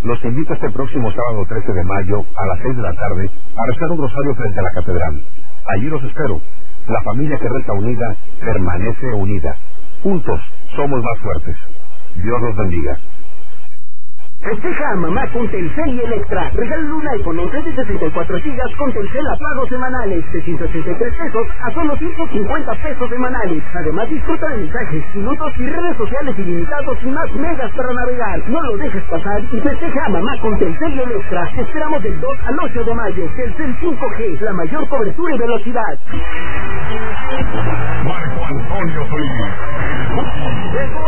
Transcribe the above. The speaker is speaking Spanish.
Los invito este próximo sábado 13 de mayo a las 6 de la tarde a rezar un rosario frente a la catedral. Allí los espero. La familia que reza unida permanece unida. Juntos somos más fuertes. Dios los bendiga. Festeja a mamá con Telcel y Electra. Regálale un iPhone en red de 64 GB con Telcel a pagos semanales de 183 pesos a solo 150 pesos semanales. Además disfruta de mensajes, minutos y redes sociales ilimitados y más megas para navegar. No lo dejes pasar y festeja a mamá con Telcel y Electra. Te esperamos del 2 al 8 de mayo. Telcel 5G, la mayor cobertura y velocidad. Marco Antonio Solís.